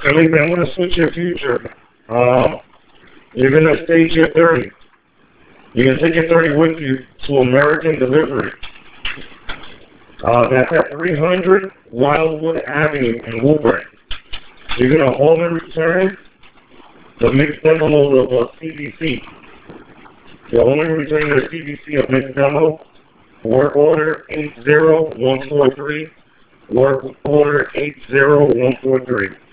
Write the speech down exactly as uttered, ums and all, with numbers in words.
I mean, I'm going to switch your future. Uh, you're going to stage your thirty. You're going to take your thirty with you to American Delivery. Uh, that's at three hundred Wildwood Avenue in Woburn. You're going to home and return the mixed demo of uh, C B C. You're home and return the C B C of mixed demo. Work order eight zero one four three. Work order eight zero one four three.